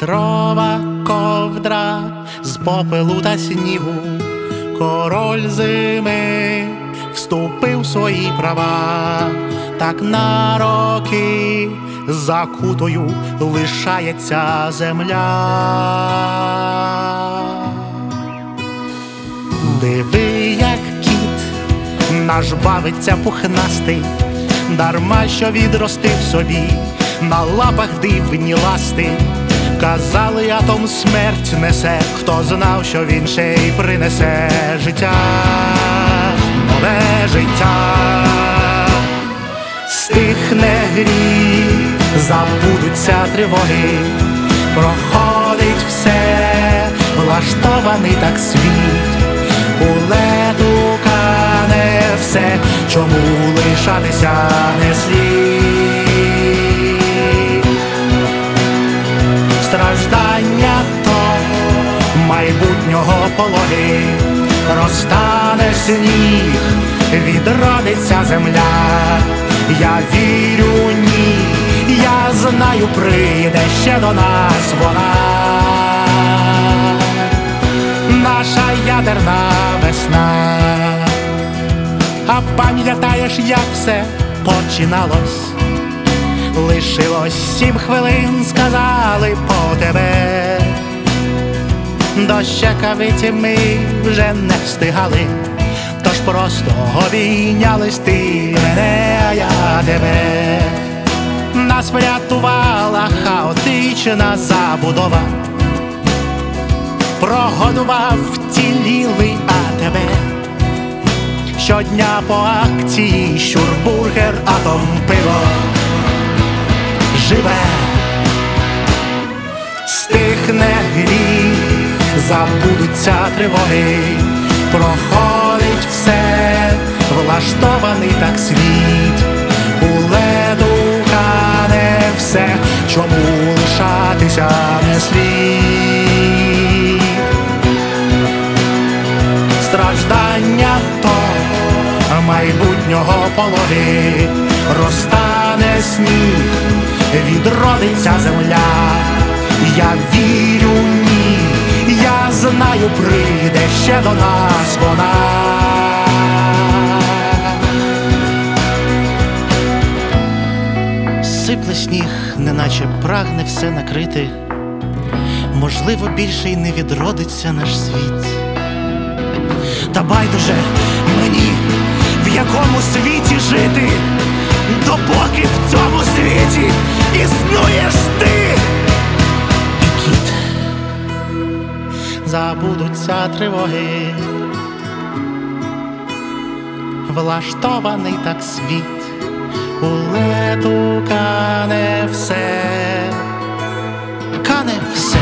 Вітрова ковдра з попелу та снігу, король зими вступив в свої права, так на роки закутою лишається земля. Диви, як кіт наш бавиться пухнастий, дарма що відростив собі на лапах дивні ласти. Казали, атом смерть несе, хто знав, що він ще й принесе життя, нове життя. Стихне гріх, забудуться тривоги, проходить все, влаштований так світ. У лету кане все, чому лишатися не слід. Страждання то майбутнього пологи, розтане сніг, відродиться земля. Я вірю, ні, я знаю, прийде ще до нас вона, наша ядерна весна. А пам'ятаєш, як все починалось? Лишилось 7 хвилин, сказали по тебе. До щекавиці ми вже не встигали, тож просто обійнялись, ти мене, а я тебе. Нас врятувала хаотична забудова, прогодував вцілілий, а тебе щодня по акції щурбургер, атом, пиво живе. Стихне гріх, забудуться тривоги, проходить все, влаштований так світ. У леду кане все, чому лишатися не слід. Страждання то майбутнього пологи, розтане сніг, відродиться земля. Я вірю, ні, я знаю, прийде ще до нас вона. Сипле сніг, неначе прагне все накрити. Можливо, більше й не відродиться наш світ. Та байдуже мені, в якому світі жити, допоки в цьому світі існуєш ти. І кіт. Забудуться тривоги, влаштований так світ. У лету кане все, кане все.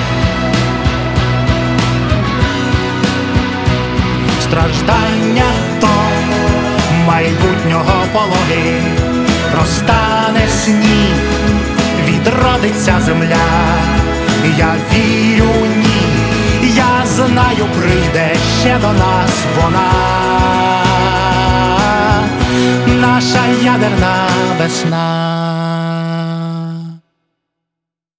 Страждання то майбутнього пологи, розтане сніг, відродиться земля. Я вірю, ні, я знаю, прийде ще до нас вона, наша ядерна весна.